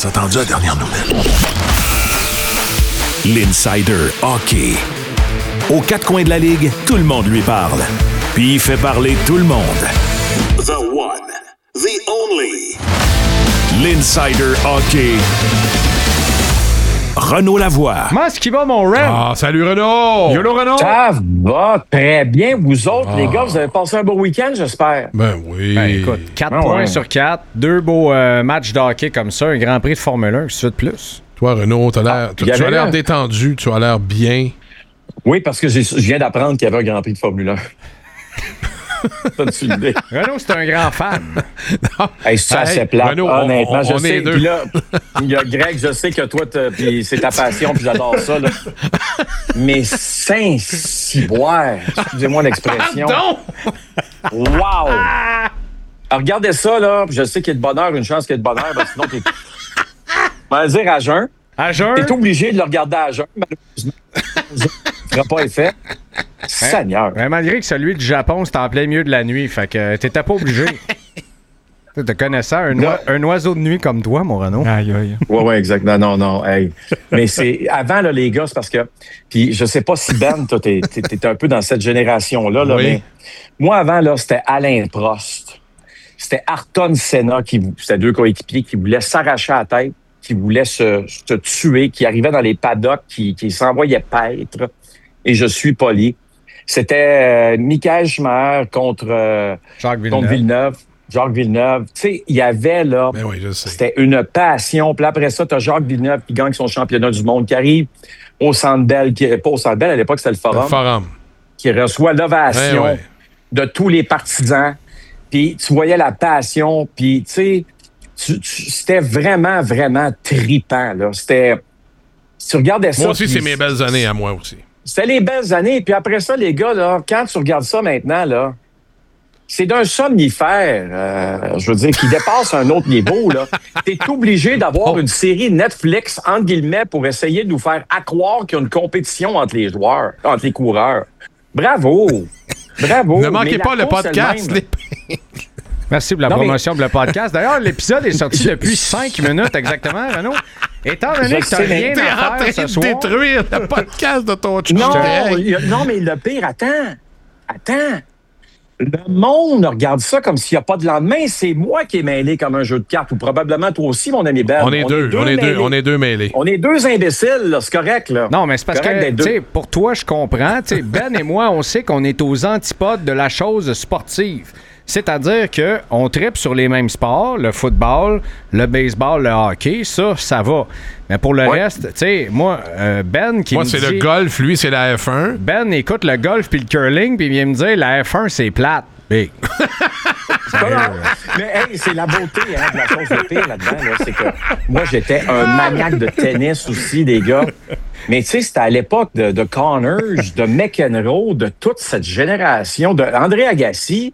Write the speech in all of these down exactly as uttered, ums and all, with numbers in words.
attendu à la dernière nouvelle. L'Insider Hockey. Aux quatre coins de la Ligue, tout le monde lui parle. Puis il fait parler tout le monde. The one, the only. L'Insider Hockey. Renaud Lavoie. Comment est-ce qu'il va, mon Ren? Ah, salut Renaud! Yolo, Renaud! Ça va très bien. Vous autres, Ah. les gars, vous avez passé un beau week-end, j'espère. Ben oui. Ben, écoute, quatre Ah, points ouais. sur quatre, deux beaux euh, matchs de hockey comme ça, un Grand Prix de Formule un, c'est de plus. Toi, Renaud, t'as l'air, Ah, tu y tu as avait l'air un- détendu, tu as l'air bien. Oui, parce que j'ai- je viens d'apprendre qu'il y avait un Grand Prix de Formule un. T'as-tu l'idée? Renaud, c'est un grand fan. Hey, ça, Hey, c'est plate, Renaud, on- honnêtement. on- je on sais. est deux. Puis là, il y a Greg, je sais que toi, t'as- puis c'est ta passion, puis j'adore ça. Là. Mais Saint-Cyboire, excusez-moi l'expression. Non! Wow! Alors, regardez ça, là. puis Je sais qu'il y a de bonheur, une chance qu'il y ait de bonheur, parce que sinon, t'es. On va dire à jeun. À jeun, T'es obligé de le regarder à jeun, malheureusement. Ça fera pas effet. Seigneur. ben, malgré que celui du Japon, c'était en plein milieu de la nuit, fait que t'étais pas obligé. Tu te connaissais, un, oi- un oiseau de nuit comme toi, mon Renaud. Aïe, aïe. Oui, oui, exact. Non, non, non. Hey. Mais c'est avant, là, les gars, c'est parce que. Puis je sais pas si Ben, toi, t'es, t'es, t'es un peu dans cette génération-là, là, Oui. mais moi, avant, là, c'était Alain Prost. C'était Ayrton Senna, qui, c'était deux coéquipiers qui voulaient s'arracher la tête, qui voulaient se, se tuer, qui arrivaient dans les paddocks, qui, qui s'envoyaient paître. Et je suis poli. C'était euh, Michael Schumacher contre, euh, Jacques Villeneuve. contre Villeneuve. Jacques Villeneuve. Tu sais, il y avait là. Ben oui, je sais. C'était une passion. Puis après ça, tu as Jacques Villeneuve qui gagne son championnat du monde, qui arrive au Centre Bell, qui pas au Centre Bell, à l'époque, c'était le Le Forum, forum. qui reçoit l'ovation Ouais, ouais. de tous les partisans. Puis tu voyais la passion. Puis, tu sais, tu- tu- c'était vraiment, vraiment tripant, là. C'était... Si tu regardais ça... Moi aussi, puis c'est mes belles années à moi aussi. C'était les belles années. Puis après ça, les gars, là, quand tu regardes ça maintenant, là, c'est d'un somnifère, euh, je veux dire, qui dépasse un autre niveau. Là. T'es obligé d'avoir Oh. une série Netflix, entre guillemets, pour essayer de nous faire accroire qu'il y a une compétition entre les joueurs, entre les coureurs. Bravo! Bravo! ne manquez Mais pas la le course podcast. elle-même- les- Merci pour la Non, mais- promotion pour le podcast. D'ailleurs, l'épisode est sorti depuis cinq minutes exactement, Renaud. Étant donné Je que t'as sais, mais rien T'es en à train faire ce de soir... détruire le podcast de ton chum. Non, Greg. il y a- non, mais le pire, attends. Attends. Le monde regarde ça comme s'il n'y a pas de lendemain. C'est moi qui est mêlé comme un jeu de cartes, ou probablement toi aussi, mon ami Ben. On est deux, on est deux, mêlés. on est deux mêlés. On est deux imbéciles, là, c'est correct, là. Non, mais c'est parce Correct que, d'être tu deux. sais, pour toi, je comprends. Tu sais, Ben et moi, on sait qu'on est aux antipodes de la chose sportive. C'est-à-dire qu'on tripe sur les mêmes sports, le football, le baseball, le hockey, ça, ça va. Mais pour le Ouais. reste, tu sais, moi, euh, Ben qui Moi, me c'est dit... le golf, lui, c'est la F un. Ben écoute le golf puis le curling, puis il vient me dire la F un, c'est plate. Big. Non, non. Mais hey, c'est la beauté hein, de la chose de pire là-dedans. Là, c'est que moi, j'étais un maniaque de tennis aussi, les gars. Mais tu sais, c'était à l'époque de, de Connors, de McEnroe, de toute cette génération, de André Agassi.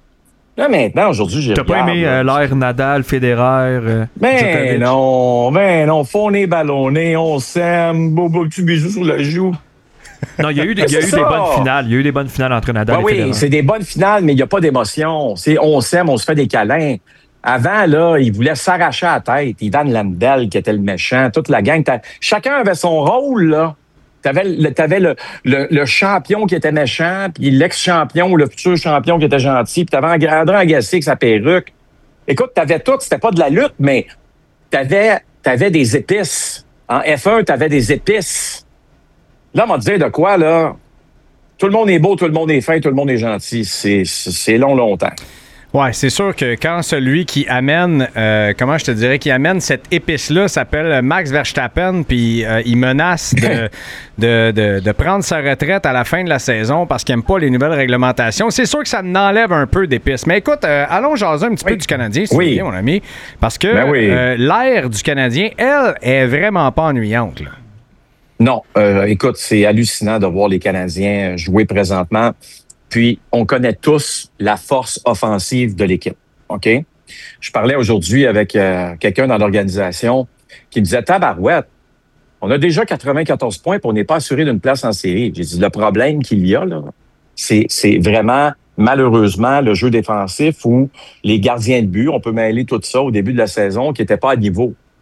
Là, maintenant, aujourd'hui, j'ai T'as pas regarde, aimé là. euh, l'air Nadal, Federer? euh, Ben Djokovic? non, ben non, fauné ballonné, on s'aime, beau, beau petit bisou sur la joue. Non, il y a eu, des, il y a eu C'est des ça. bonnes finales. Il y a eu des bonnes finales entre Nadal Ben et oui, Federer. c'est des bonnes finales, mais il n'y a pas d'émotion. C'est on s'aime, on se fait des câlins. Avant, là, il voulait s'arracher la tête. Ivan Lendl, qui était le méchant, toute la gang. T'as- Chacun avait son rôle, là. T'avais, le, t'avais le, le, le champion qui était méchant, puis l'ex-champion ou le futur champion qui était gentil, puis t'avais André Agassi avec sa perruque. Écoute, t'avais tout. C'était pas de la lutte, mais t'avais, t'avais des épices. En F un, t'avais des épices. Là, on va te dire de quoi, là? Tout le monde est beau, tout le monde est fin, tout le monde est gentil. C'est, c'est, c'est long, longtemps. Ouais, c'est sûr que quand celui qui amène, euh, comment je te dirais, qui amène cette épice-là s'appelle Max Verstappen, puis euh, il menace de, de, de, de prendre sa retraite à la fin de la saison parce qu'il n'aime pas les nouvelles réglementations, c'est sûr que ça n'enlève un peu d'épice. Mais écoute, euh, allons jaser un petit Oui. peu du Canadien, s'il Oui. vous plaît, mon ami, parce que Ben oui. euh, l'ère du Canadien, elle, est vraiment pas ennuyante, là. Non, euh, écoute, c'est hallucinant de voir les Canadiens jouer présentement. Puis, on connaît tous la force offensive de l'équipe. OK? Je parlais aujourd'hui avec euh, quelqu'un dans l'organisation qui me disait « Tabarouette, on a déjà quatre-vingt-quatorze points et on n'est pas assuré d'une place en série. » J'ai dit « Le problème qu'il y a, là, c'est, c'est vraiment, malheureusement, le jeu défensif où les gardiens de but, on peut mêler tout ça au début de la saison, qui n'étaient pas à niveau.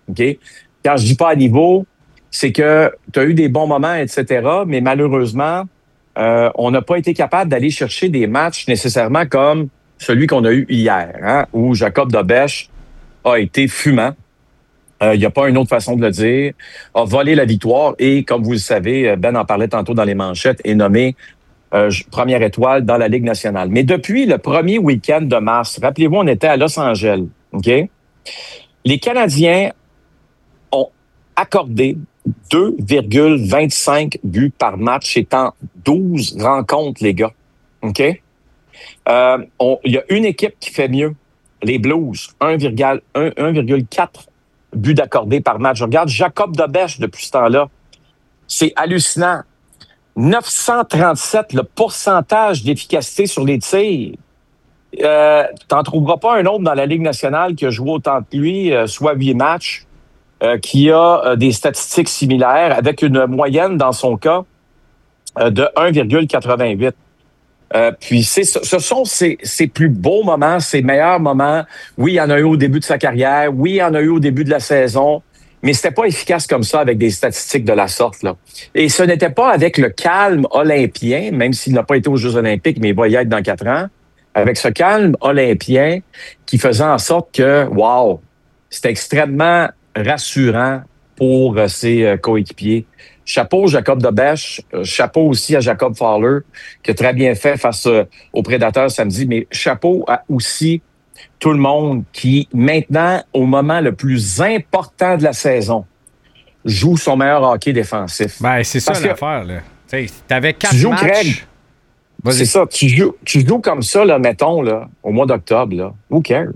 OK? Quand je dis pas à niveau, c'est que tu as eu des bons moments, et cetera, mais malheureusement, euh, on n'a pas été capable d'aller chercher des matchs nécessairement comme celui qu'on a eu hier, hein, où Jacob Dobèche a été fumant. Il euh, n'y a pas une autre façon de le dire, a volé la victoire et, comme vous le savez, Ben en parlait tantôt dans les manchettes, est nommé euh, première étoile dans la Ligue nationale. Mais depuis le premier week-end de mars, rappelez-vous, on était à Los Angeles, OK? Les Canadiens ont accordé deux virgule vingt-cinq buts par match, étant douze rencontres, les gars, OK? Euh, on, il y a une équipe qui fait mieux, les Blues, un virgule quatre buts d'accordés par match. Je regarde Jacob Dobèche depuis ce temps-là. C'est hallucinant. neuf cent trente-sept, le pourcentage d'efficacité sur les tirs. Euh, t'en trouveras pas un autre dans la Ligue nationale qui a joué autant que lui, euh, soit huit matchs, euh, qui a euh, des statistiques similaires, avec une moyenne, dans son cas, euh, de un virgule quatre-vingt-huit. Euh, puis c'est, ce sont ses, ses plus beaux moments, ses meilleurs moments. Oui, il y en a eu au début de sa carrière. Oui, il y en a eu au début de la saison. Mais c'était pas efficace comme ça avec des statistiques de la sorte, là. Et ce n'était pas avec le calme olympien, même s'il n'a pas été aux Jeux olympiques, mais il va y être dans quatre ans, avec ce calme olympien qui faisait en sorte que, wow, c'était extrêmement rassurant pour euh, ses euh, coéquipiers. Chapeau Jacob Dobèche, chapeau aussi à Jacob Fowler, qui a très bien fait face aux Prédateurs samedi, mais chapeau à aussi tout le monde qui, maintenant, au moment le plus important de la saison, joue son meilleur hockey défensif. Ben, c'est ça Parce que l'affaire, là. Tu avais quatre tu joues, matchs. Craig, c'est ça, tu joues, tu joues comme ça, là, mettons, là, au mois d'octobre, là. Who cares?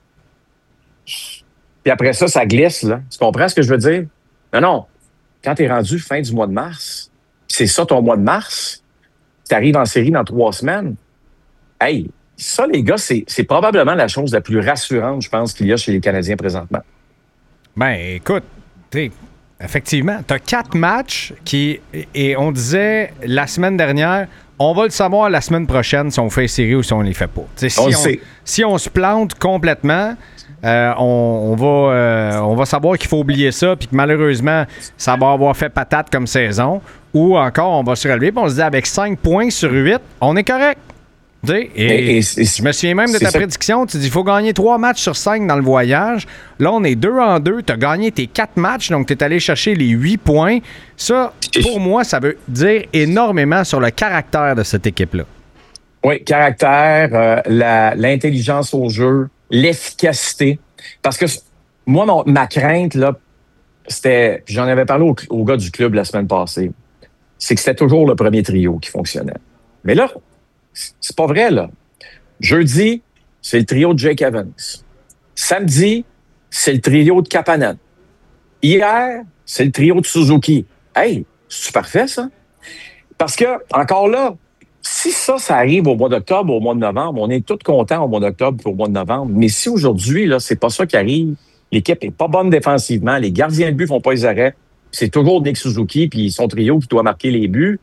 Puis après ça, ça glisse, là. Tu comprends ce que je veux dire? Non, non. Quand tu es rendu fin du mois de mars, c'est ça ton mois de mars, tu arrives en série dans trois semaines. Hey, ça, les gars, c'est, c'est probablement la chose la plus rassurante, je pense, qu'il y a chez les Canadiens présentement. Ben, écoute, tu effectivement, tu as quatre matchs qui, et on disait la semaine dernière, on va le savoir la semaine prochaine si on fait série ou si on les fait pas. Si on, on, sait. si on se plante complètement, euh, on, on, va, euh, on va savoir qu'il faut oublier ça puis que malheureusement, ça va avoir fait patate comme saison. Ou encore, on va se relever et on se dit avec cinq points sur huit, on est correct. Et, et, et je me souviens même de ta ça. prédiction. Tu dis qu'il faut gagner trois matchs sur cinq dans le voyage. Là, on est deux en deux. Tu as gagné tes quatre matchs, donc tu es allé chercher les huit points. Ça, pour moi, ça veut dire énormément sur le caractère de cette équipe-là. Oui, caractère, euh, la, l'intelligence au jeu, l'efficacité. Parce que moi, mon, ma crainte, là, c'était, puis j'en avais parlé au, au gars du club la semaine passée, c'est que c'était toujours le premier trio qui fonctionnait. Mais là, c'est pas vrai, là. Jeudi, c'est le trio de Jake Evans. Samedi, c'est le trio de Kapanen. Hier, c'est le trio de Suzuki. Hey, c'est parfait, ça? Parce que, encore là, si ça, ça arrive au mois d'octobre, au mois de novembre, on est tous contents au mois d'octobre et au mois de novembre. Mais si aujourd'hui, là, c'est pas ça qui arrive, l'équipe est pas bonne défensivement, les gardiens de but font pas les arrêts, c'est toujours Nick Suzuki puis son trio qui doit marquer les buts.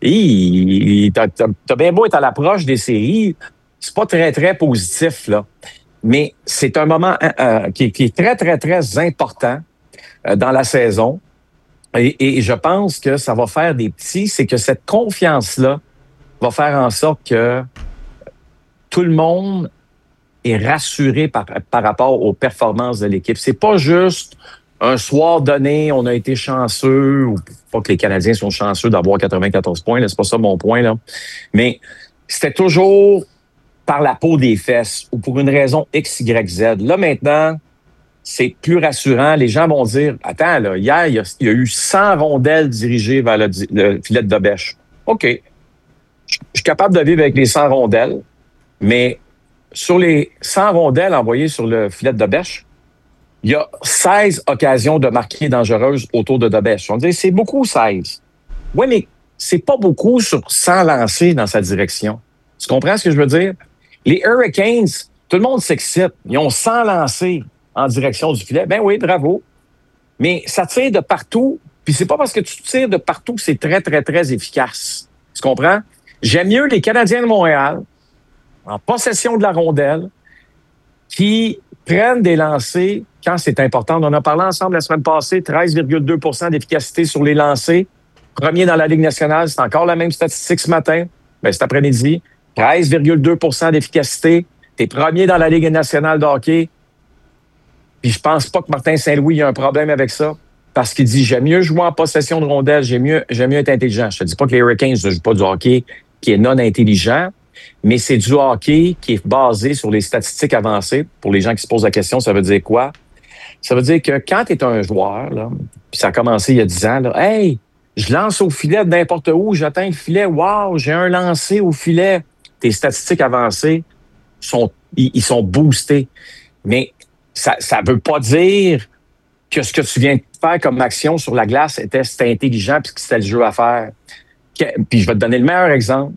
Et t'as, t'as, t'as bien beau être à l'approche des séries, c'est pas très, très positif, là. Mais c'est un moment euh, qui, qui est très, très, très important euh, dans la saison. Et, et je pense que ça va faire des petits, c'est que cette confiance-là va faire en sorte que tout le monde est rassuré par, par rapport aux performances de l'équipe. C'est pas juste un soir donné, on a été chanceux, ou pas que les Canadiens sont chanceux d'avoir quatre-vingt-quatorze points, là, c'est pas ça mon point, là. Mais c'était toujours par la peau des fesses ou pour une raison X, Y, Z. Là, maintenant, c'est plus rassurant. Les gens vont dire, attends, là, hier, il y a, il y a eu cent rondelles dirigées vers le, le filet de Dobèche. OK. Je suis capable de vivre avec les cent rondelles, mais sur les cent rondelles envoyées sur le filet de Dobèche, il y a seize occasions de marquer dangereuses autour de Dobèche. On dit, c'est beaucoup, seize. Oui, mais c'est pas beaucoup sur cent lancés dans sa direction. Tu comprends ce que je veux dire? Les Hurricanes, tout le monde s'excite. Ils ont cent lancés en direction du filet. Ben oui, bravo. Mais ça tire de partout. Puis c'est pas parce que tu tires de partout que c'est très, très, très efficace. Tu comprends? J'aime mieux les Canadiens de Montréal en possession de la rondelle, qui prennent des lancers quand c'est important. On en a parlé ensemble la semaine passée, treize virgule deux pour cent d'efficacité sur les lancers. Premier dans la Ligue nationale, c'est encore la même statistique ce matin, ben, cet après-midi. treize virgule deux pour cent d'efficacité. T'es premier dans la Ligue nationale de hockey. Puis je pense pas que Martin Saint-Louis a un problème avec ça. Parce qu'il dit, j'aime mieux jouer en possession de rondelles, j'aime mieux, j'aime mieux être intelligent. Je te dis pas que les Hurricanes ne jouent pas du hockey qui est non intelligent, mais c'est du hockey qui est basé sur les statistiques avancées. Pour les gens qui se posent la question, ça veut dire quoi? Ça veut dire que quand tu es un joueur, là, puis ça a commencé il y a dix ans, là, hey, je lance au filet de n'importe où, j'atteins le filet, wow, j'ai un lancé au filet. Tes statistiques avancées sont, ils, ils sont boostés. Mais ça ne veut pas dire que ce que tu viens de faire comme action sur la glace était, c'était intelligent puis que c'était le jeu à faire. Puis je vais te donner le meilleur exemple.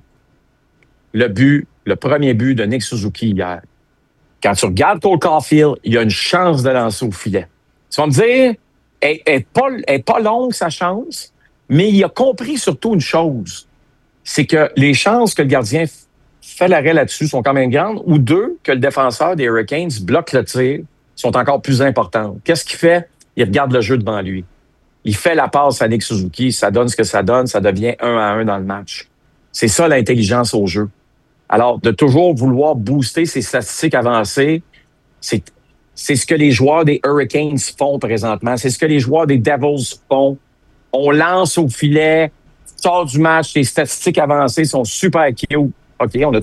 Le but, le premier but de Nick Suzuki hier. Quand tu regardes Cole Caulfield, il y a une chance de lancer au filet. Tu vas me dire, elle n'est pas, elle est pas longue sa chance, mais il a compris surtout une chose. C'est que les chances que le gardien fait l'arrêt là-dessus sont quand même grandes, ou deux, que le défenseur des Hurricanes bloque le tir, sont encore plus importantes. Qu'est-ce qu'il fait? Il regarde le jeu devant lui. Il fait la passe à Nick Suzuki, ça donne ce que ça donne, ça devient un à un dans le match. C'est ça l'intelligence au jeu. Alors, de toujours vouloir booster ses statistiques avancées, c'est, c'est ce que les joueurs des Hurricanes font présentement. C'est ce que les joueurs des Devils font. On lance au filet, sort du match, les statistiques avancées sont super cute. OK, on a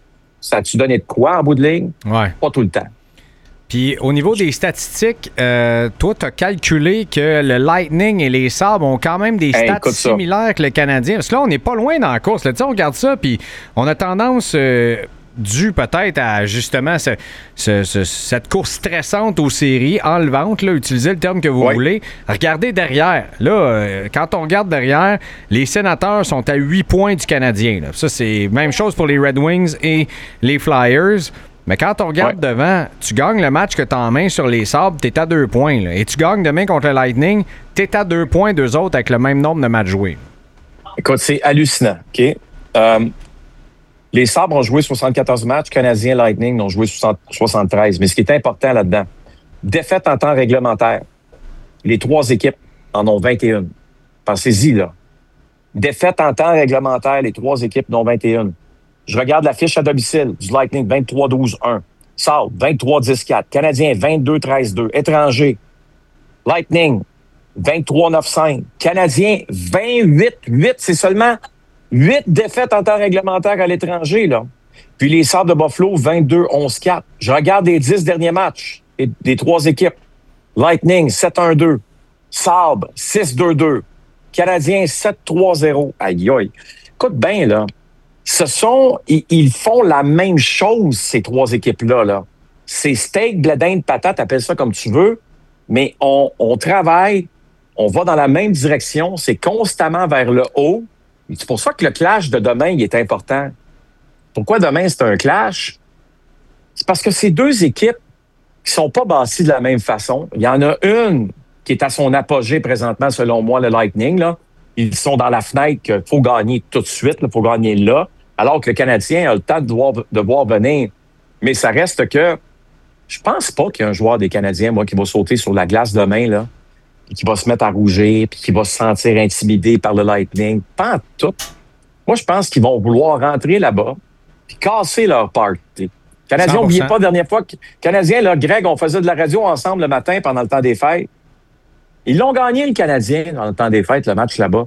ça a-tu donné de quoi en bout de ligne? Ouais. Pas tout le temps. Puis au niveau des statistiques, euh, toi, tu as calculé que le Lightning et les Sabres ont quand même des stats hey, similaires que le Canadien. Parce que là, on n'est pas loin dans la course. Là. On regarde ça, puis on a tendance, euh, dû peut-être à justement ce, ce, ce, cette course stressante aux séries, enlevante, là, utilisez le terme que vous oui. voulez. Regardez derrière. Là, euh, quand on regarde derrière, les Sénateurs sont à huit points du Canadien. Là. Ça, c'est même chose pour les Red Wings et les Flyers. Mais quand on regarde ouais. devant, tu gagnes le match que tu as en main sur les Sabres, tu es à deux points. Là. Et tu gagnes demain contre le Lightning, tu es à deux points d'eux autres avec le même nombre de matchs joués. Écoute, c'est hallucinant. OK? Euh, les Sabres ont joué soixante-quatorze matchs, Canadiens Lightning ont joué soixante-treize. Mais ce qui est important là-dedans, défaite en temps réglementaire. Les trois équipes en ont vingt et un. Pensez-y, là. Défaite en temps réglementaire, les trois équipes en ont vingt et un. Je regarde la fiche à domicile du Lightning, vingt-trois douze un. Sabres, vingt-trois dix quatre. Canadien, vingt-deux treize deux. Étranger, Lightning, vingt-trois neuf cinq. Canadien, vingt-huit huit. C'est seulement huit défaites en temps réglementaire à l'étranger, là. Puis les Sabres de Buffalo, vingt-deux onze quatre. Je regarde les dix derniers matchs des, des trois équipes. Lightning, sept un deux. Sabres, six deux deux. Canadien, sept trois zéro. Aïe, aïe. Écoute bien, là. Ce sont, ils, ils font la même chose, ces trois équipes-là, là. C'est steak, blé d'Inde, patate, appelle ça comme tu veux, mais on, on travaille, on va dans la même direction, c'est constamment vers le haut. Et c'est pour ça que le clash de demain, il est important. Pourquoi demain, c'est un clash? C'est parce que ces deux équipes qui sont pas bâties de la même façon. Il y en a une qui est à son apogée présentement, selon moi, le Lightning, là. Ils sont dans la fenêtre qu'il faut gagner tout de suite, il faut gagner là, alors que le Canadien a le temps de voir, de voir venir. Mais ça reste que je pense pas qu'il y a un joueur des Canadiens, moi, qui va sauter sur la glace demain, là, puis qui va se mettre à rougir, puis qui va se sentir intimidé par le Lightning. Pas en tout. Moi, je pense qu'ils vont vouloir rentrer là-bas puis casser leur party. Canadiens, n'oubliez pas, la dernière fois, que Canadiens, là, Greg, on faisait de la radio ensemble le matin pendant le temps des fêtes. Ils l'ont gagné, le Canadien, dans le temps des fêtes, le match là-bas.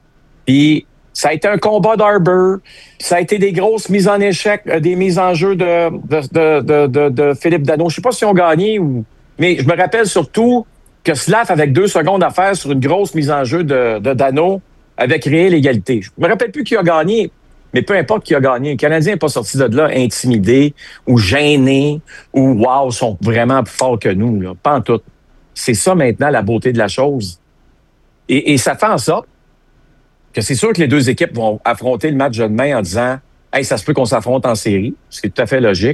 Puis, ça a été un combat d'Arbor. Ça a été des grosses mises en échec, des mises en jeu de, de, de, de, de, de Philippe Danault. Je sais pas si on gagné ou... Mais je me rappelle surtout que Slav, avec deux secondes à faire sur une grosse mise en jeu de, de Danault, avait créé l'égalité. Je me rappelle plus qui a gagné, mais peu importe qui a gagné. Le Canadien n'est pas sorti de là intimidé ou gêné ou « wow, ils sont vraiment plus forts que nous ». Là. Pas en tout. C'est ça maintenant la beauté de la chose. Et, et ça fait en sorte que c'est sûr que les deux équipes vont affronter le match de demain en disant « Hey, ça se peut qu'on s'affronte en série », ce qui est tout à fait logique.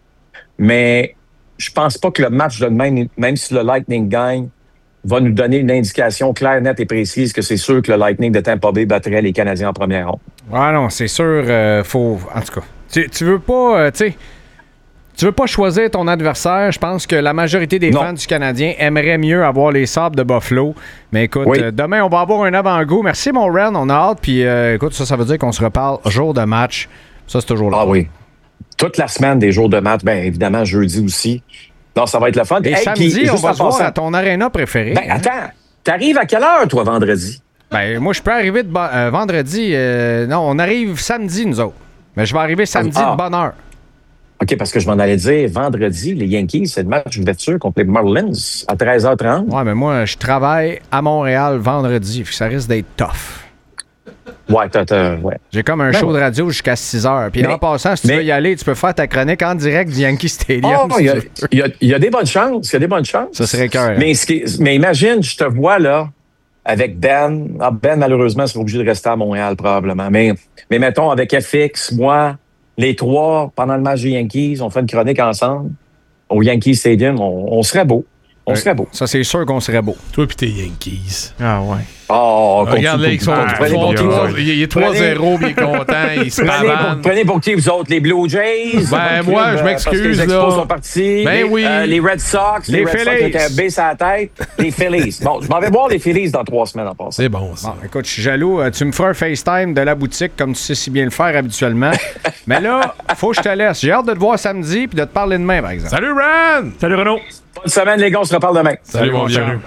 Mais je pense pas que le match de demain, même si le Lightning gagne, va nous donner une indication claire, nette et précise que c'est sûr que le Lightning de Tampa Bay battrait les Canadiens en première ronde. Ouais, non, c'est sûr. Euh, faut, en tout cas, tu, tu veux pas, euh, tu sais... Tu veux pas choisir ton adversaire. Je pense que la majorité des Non. fans du Canadien aimeraient mieux avoir les Sabres de Buffalo. Mais écoute, Oui. euh, demain, on va avoir un avant-goût. Merci, mon Ren. On a hâte. Puis euh, écoute, ça, ça veut dire qu'on se reparle jour de match. Ça, c'est toujours là. Ah oui. Toute la semaine, des jours de match. Bien, évidemment, jeudi aussi. Non, ça va être le fun. Et Hey, samedi, puis, on juste va en se voir passant- à ton aréna préféré. Ben, attends. T'arrives à quelle heure, toi, vendredi? Ben, moi, je peux arriver de bo- euh, vendredi. euh, non, on arrive samedi, nous autres. Mais je vais arriver samedi Ah. de bonne heure. OK, parce que je m'en allais dire, vendredi, les Yankees, c'est le match d'ouverture contre les Marlins à treize heures trente. Ouais, mais moi, je travaille à Montréal vendredi. Fait que ça risque d'être tough. Ouais, t'as, t'as- ouais. J'ai comme un Ben show ouais. de radio jusqu'à six heures. Puis Mais- en passant, si tu mais- veux y aller, tu peux faire ta chronique en direct du Yankee Stadium. Ah, si il y, a- tu veux. il y a- il y a des bonnes chances. Il y a des bonnes chances. Ça serait cœur. Mais, ce qui- mais imagine, je te vois là avec Ben. Ah, Ben, malheureusement, c'est obligé de rester à Montréal probablement. Mais, mais mettons, avec F X, moi, les trois, pendant le match des Yankees, on fait une chronique ensemble au Yankee Stadium. On, on serait beau. On Ouais. serait beau. Ça, c'est sûr qu'on serait beau. Toi pis tes Yankees. Ah ouais. Oh, Regarde, là, ils sont, prenez, ils sont pour qui, vous trois- autres? il est trois zéro, puis il est content, il se Prenez pour, pavane. prenez pour qui, vous autres? Les Blue Jays? Ben, Votre moi, club, je euh, m'excuse, parce que les Expos là. sont partis. Ben les, oui. euh, les Red Sox. Les Les, Red Sox Phillies. avec un B sur la tête. Les Phillies. Bon, je m'en vais voir les Phillies dans trois semaines en passant. C'est bon, ça. Bon, écoute, je suis jaloux. Euh, Tu me feras un FaceTime de la boutique comme tu sais si bien le faire habituellement. Mais là, faut que je te laisse. J'ai hâte de te voir samedi puis de te parler demain, par exemple. Salut, Ran! Salut Renaud! Bonne semaine, les gars. On se reparle demain. Salut, mon vieux.